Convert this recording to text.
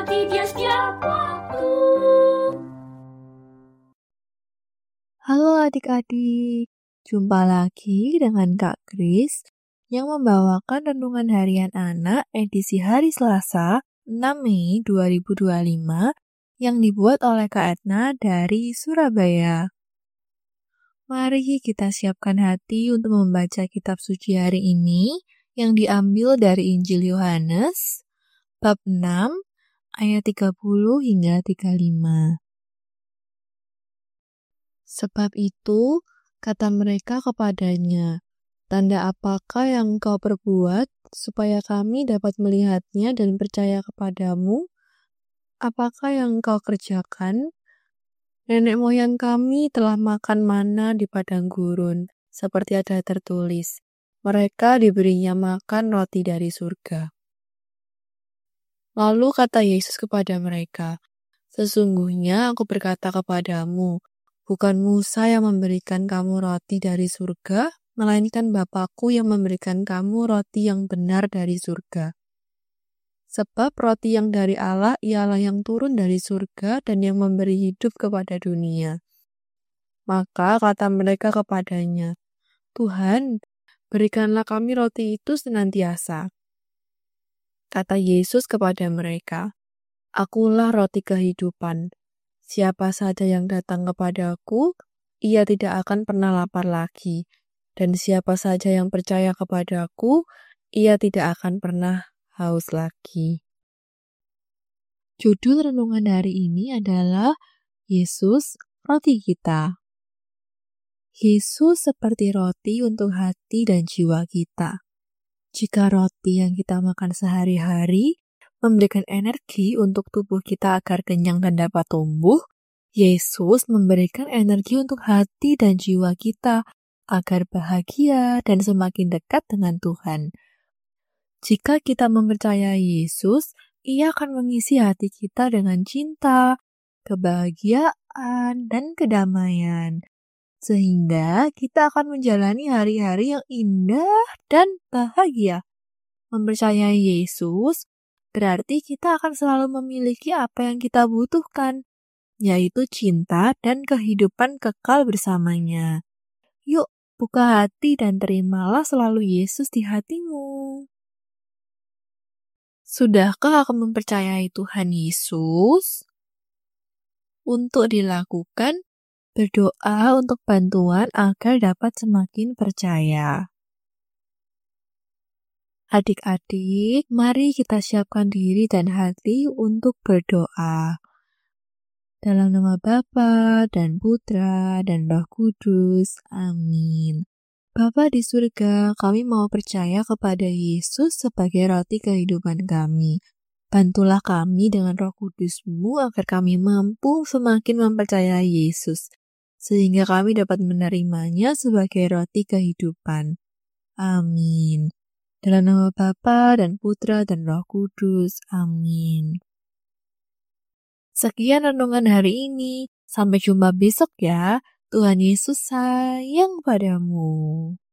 roti dia setiap waktu. Halo adik-adik, jumpa lagi dengan Kak Kris yang membawakan renungan harian anak edisi hari Selasa 6 Mei 2025 yang dibuat oleh Kak Etna dari Surabaya. Mari kita siapkan hati untuk membaca kitab suci hari ini yang diambil dari Injil Yohanes, bab 6, ayat 30 hingga 35. Sebab itu, kata mereka kepadanya, "Tanda apakah yang engkau perbuat, supaya kami dapat melihatnya dan percaya kepadamu? Apakah yang engkau kerjakan? Nenek moyang kami telah makan mana di padang gurun, seperti ada tertulis, mereka diberinya makan roti dari surga." Lalu kata Yesus kepada mereka, "Sesungguhnya aku berkata kepadamu, bukan Musa yang memberikan kamu roti dari surga, melainkan Bapa-Ku yang memberikan kamu roti yang benar dari surga. Sebab roti yang dari Allah ialah yang turun dari surga dan yang memberi hidup kepada dunia." Maka kata mereka kepadanya, "Tuhan, berikanlah kami roti itu senantiasa." Kata Yesus kepada mereka, "Akulah roti kehidupan. Siapa saja yang datang kepadaku, ia tidak akan pernah lapar lagi. Dan siapa saja yang percaya kepadaku, ia tidak akan pernah haus lagi." Judul renungan hari ini adalah Yesus, Roti Kita. Yesus seperti roti untuk hati dan jiwa kita. Jika roti yang kita makan sehari-hari memberikan energi untuk tubuh kita agar kenyang dan dapat tumbuh, Yesus memberikan energi untuk hati dan jiwa kita agar bahagia dan semakin dekat dengan Tuhan. Jika kita mempercayai Yesus, Ia akan mengisi hati kita dengan cinta, kebahagiaan, dan kedamaian. Sehingga kita akan menjalani hari-hari yang indah dan bahagia. Mempercayai Yesus berarti kita akan selalu memiliki apa yang kita butuhkan, yaitu cinta dan kehidupan kekal bersamanya. Yuk, buka hati dan terimalah selalu Yesus di hatimu. Sudahkah kamu mempercayai Tuhan Yesus? Untuk dilakukan, berdoa untuk bantuan agar dapat semakin percaya. Adik-adik, mari kita siapkan diri dan hati untuk berdoa. Dalam nama Bapa dan Putra dan Roh Kudus. Amin. Bapa di surga, kami mau percaya kepada Yesus sebagai roti kehidupan kami. Bantulah kami dengan Roh Kudus-Mu agar kami mampu semakin mempercayai Yesus, sehingga kami dapat menerimanya sebagai roti kehidupan. Amin. Dalam nama Bapa dan Putra dan Roh Kudus. Amin. Sekian renungan hari ini. Sampai jumpa besok ya. Tuhan Yesus sayang padamu.